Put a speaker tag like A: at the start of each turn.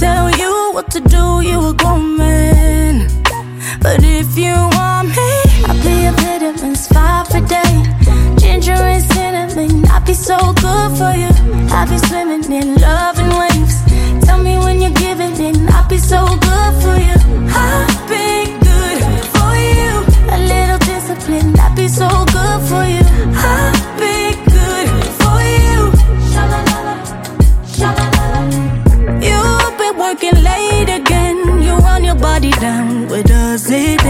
A: tell you what to do, you a grown man. But if you want me, I'll be a vitamins 5 a day. Ginger and cinnamon, I'll be so good for you. I'll be swimming in love and waves. Tell me when you're giving in, I'll be so good for you. I'll be good for you. A little discipline, I'll be so good for you. I'll be good for you. Sha-la-la-la, sha-la-la-la. You've been working late again. You run your body down, where does it